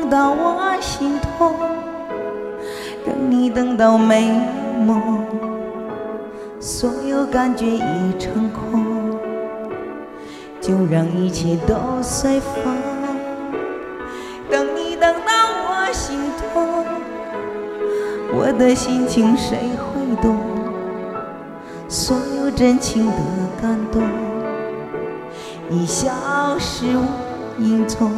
到我心痛，等你等到没有梦，所有感觉已成空，就让一切都随风。等你等到我心痛，我的心情谁会懂？所有真情的感动已消失无影踪。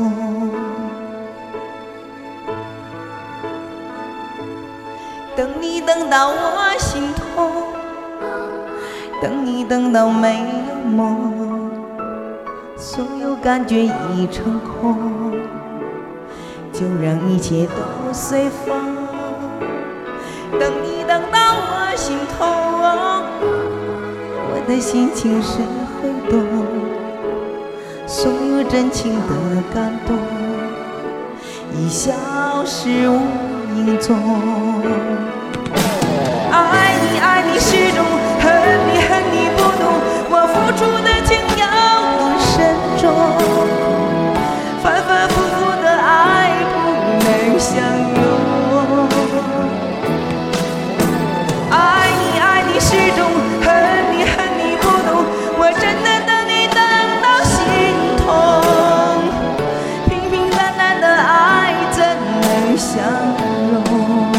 等你等到我心痛，等你等到没有梦，所有感觉已成空，就让一切都随风。等你等到我心痛，我的心情谁会懂？所有真情的感动已消失无影踪。爱你爱你始终，恨你恨你不懂，我付出的情有多深重，反反复复的爱不能相拥。爱你爱你始终，恨你恨你不懂，我真的等你等到心痛，平平淡淡的爱怎能相容？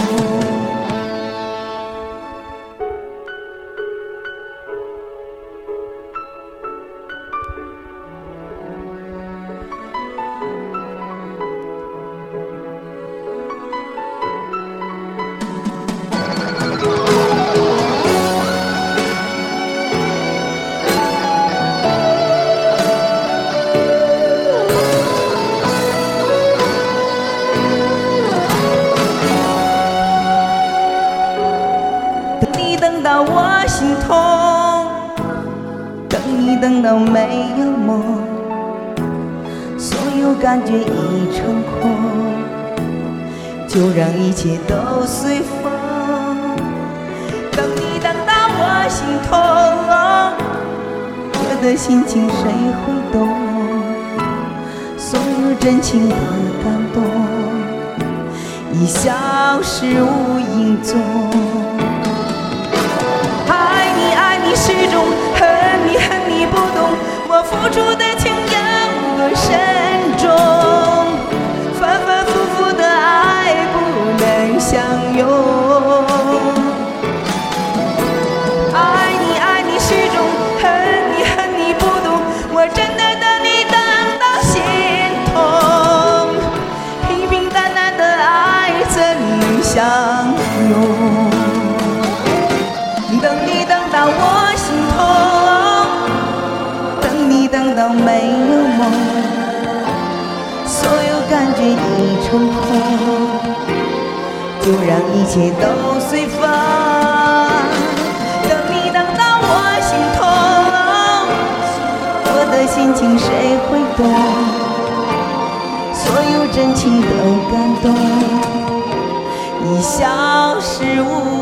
等到我心痛，等你等到没有梦，所有感觉已成空，就让一切都随风。等你等到我心痛，我的心情谁会懂？所有真情的感动已消失无影踪。始终恨你恨你不懂，我付出的情有多深重，反反复复的爱不能相拥。爱你爱你始终，恨你恨你不懂，我真的等你等到心痛，平平淡淡的爱怎能相拥？等你等到我心痛，等你等到没有梦，所有感觉已成空，就让一切都随风。等你等到我心痛，我的心情谁会懂？所有真情的感动已消失无